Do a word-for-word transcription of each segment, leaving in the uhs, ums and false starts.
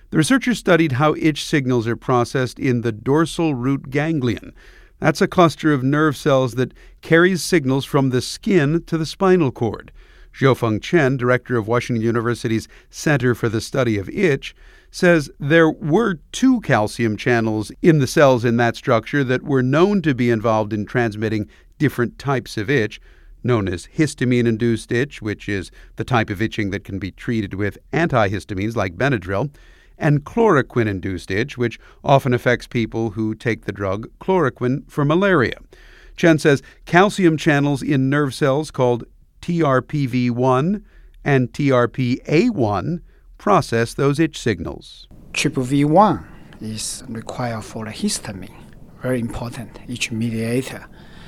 The researchers studied how itch signals are processed in the dorsal root ganglion. That's a cluster of nerve cells that carries signals from the skin to the spinal cord. Xiaofeng Chen, director of Washington University's Center for the Study of Itch, says there were two calcium channels in the cells in that structure that were known to be involved in transmitting different types of itch, known as histamine-induced itch, which is the type of itching that can be treated with antihistamines like Benadryl, and chloroquine-induced itch, which often affects people who take the drug chloroquine for malaria. Chen says calcium channels in nerve cells called T R P V one and T R P A one process those itch signals. T R P V one is required for the histamine, very important itch mediator.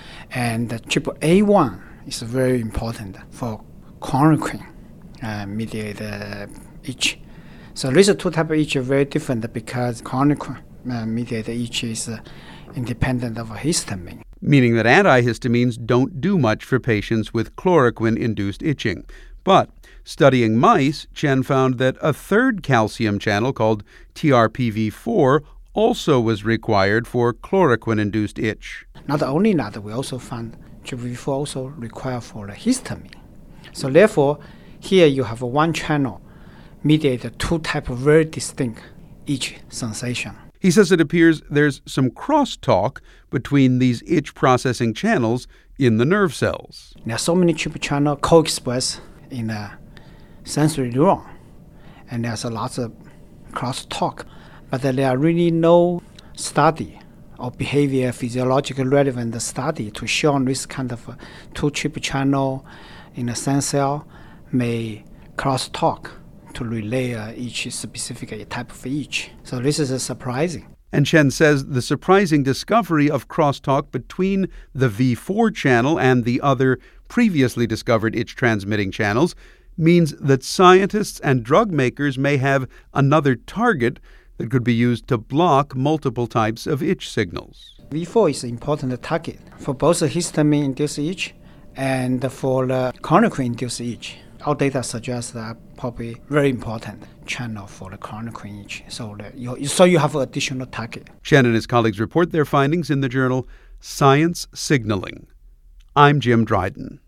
And the T R P A one is very important for chloroquine uh, mediated itch. So these two types of itch are very different because chloroquine uh, mediated itch is uh, independent of histamine. Meaning that antihistamines don't do much for patients with chloroquine-induced itching. But studying mice, Chen found that a third calcium channel called T R P V four also was required for chloroquine-induced itch. Not only that, we also found T R P V four also required for the histamine. So therefore, here you have one channel mediate two types of very distinct itch sensation. He says it appears there's some crosstalk between these itch-processing channels in the nerve cells. There are so many T R P channels co-express in the sensory neuron, and there's a lot of crosstalk, but there are really no study or behavior physiological relevant study to show this kind of two T R P channel in a sense cell may crosstalk to relay uh, each specific type of itch. So this is uh, surprising. And Chen says the surprising discovery of crosstalk between the V four channel and the other previously discovered itch-transmitting channels means that scientists and drug makers may have another target that could be used to block multiple types of itch signals. V four is an important target for both histamine-induced itch and for the chloroquine-induced itch. Our data suggests that probably very important channel for the chloroquine itch. So, that you, so you have an additional target. Chen and his colleagues report their findings in the journal Science Signaling. I'm Jim Dryden.